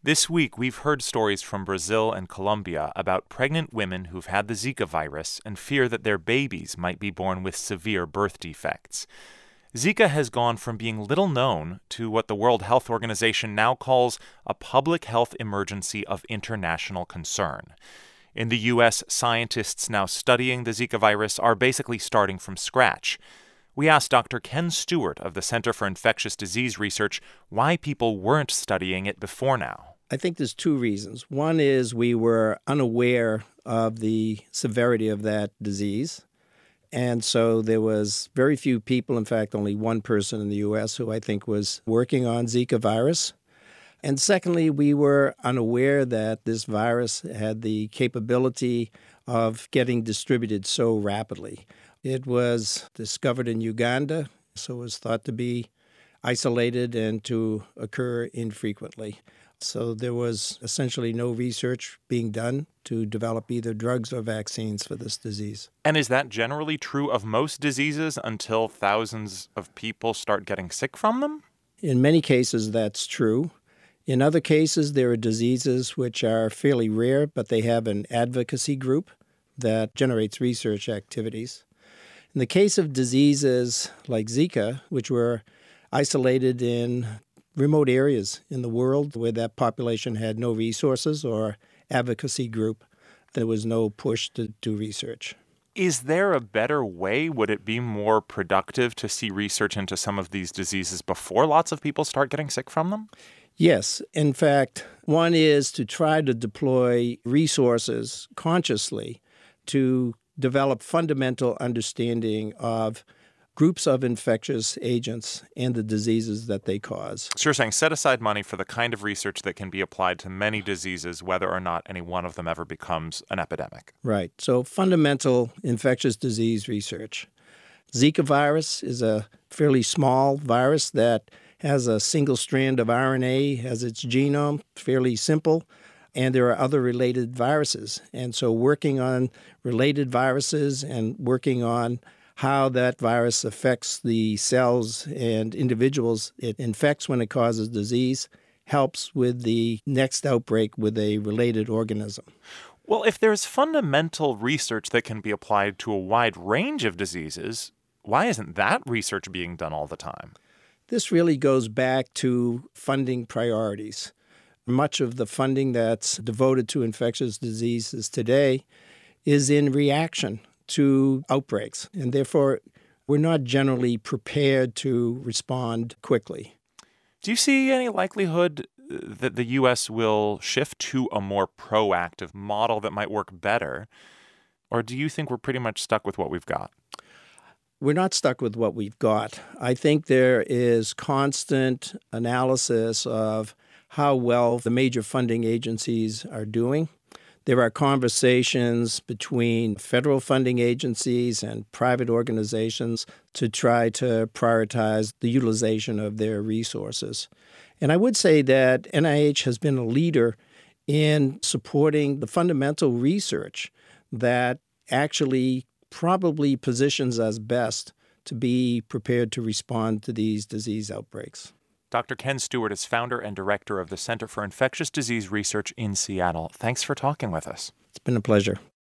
This week, we've heard stories from Brazil and Colombia about pregnant women who've had the Zika virus and fear that their babies might be born with severe birth defects. Zika has gone from being little known to what the World Health Organization now calls a public health emergency of international concern. In the U.S., scientists now studying the Zika virus are basically starting from scratch. We asked Dr. Ken Stewart of the Center for Infectious Disease Research why people weren't studying it before now. I think there's two reasons. One is we were unaware of the severity of that disease. And so there was very few people, in fact, only one person in the U.S. who I think was working on Zika virus. And secondly, we were unaware that this virus had the capability of getting distributed so rapidly. It was discovered in Uganda, so it was thought to be isolated and to occur infrequently. So there was essentially no research being done to develop either drugs or vaccines for this disease. And is that generally true of most diseases until thousands of people start getting sick from them? In many cases, that's true. In other cases, there are diseases which are fairly rare, but they have an advocacy group that generates research activities. In the case of diseases like Zika, which were isolated in remote areas in the world where that population had no resources or advocacy group, there was no push to do research. Is there a better way? Would it be more productive to see research into some of these diseases before lots of people start getting sick from them? Yes. In fact, one is to try to deploy resources consciously to develop fundamental understanding of groups of infectious agents and the diseases that they cause. So you're saying set aside money for the kind of research that can be applied to many diseases, whether or not any one of them ever becomes an epidemic. Right. So fundamental infectious disease research. Zika virus is a fairly small virus that has a single strand of RNA as its genome, fairly simple. And there are other related viruses. And so working on related viruses and working on how that virus affects the cells and individuals it infects when it causes disease helps with the next outbreak with a related organism. Well, if there's fundamental research that can be applied to a wide range of diseases, why isn't that research being done all the time? This really goes back to funding priorities. Much of the funding that's devoted to infectious diseases today is in reaction to outbreaks, and therefore we're not generally prepared to respond quickly. Do you see any likelihood that the U.S. will shift to a more proactive model that might work better, or do you think we're pretty much stuck with what we've got? We're not stuck with what we've got. I think there is constant analysis of how well the major funding agencies are doing. There are conversations between federal funding agencies and private organizations to try to prioritize the utilization of their resources. And I would say that NIH has been a leader in supporting the fundamental research that actually probably positions us best to be prepared to respond to these disease outbreaks. Dr. Ken Stewart is founder and director of the Center for Infectious Disease Research in Seattle. Thanks for talking with us. It's been a pleasure.